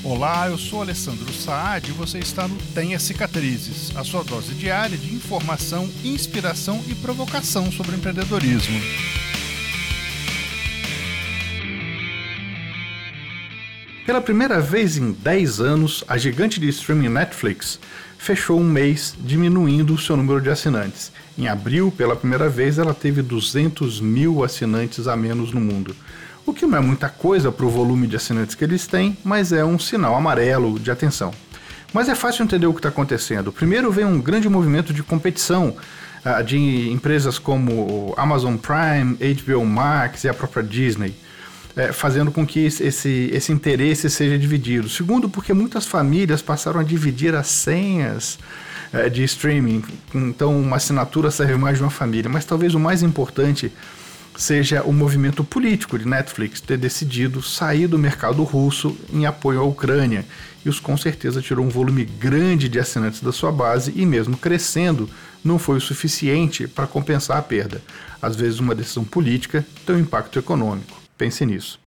Olá, eu sou Alessandro Saad e você está no Tenha Cicatrizes, a sua dose diária de informação, inspiração e provocação sobre empreendedorismo. Pela primeira vez em 10 anos, a gigante de streaming Netflix fechou um mês diminuindo o seu número de assinantes. Em abril, pela primeira vez, ela teve 200 mil assinantes a menos no mundo. O que não é muita coisa para o volume de assinantes que eles têm, mas é um sinal amarelo de atenção. Mas é fácil entender o que está acontecendo. Primeiro vem um grande movimento de competição de empresas como Amazon Prime, HBO Max e a própria Disney, fazendo com que esse interesse seja dividido. Segundo, porque muitas famílias passaram a dividir as senhas de streaming, então uma assinatura serve mais de uma família. Mas talvez o mais importante seja o movimento político de Netflix ter decidido sair do mercado russo em apoio à Ucrânia. Isso com certeza tirou um volume grande de assinantes da sua base e mesmo crescendo, não foi o suficiente para compensar a perda. Às vezes uma decisão política tem um impacto econômico. Pense nisso.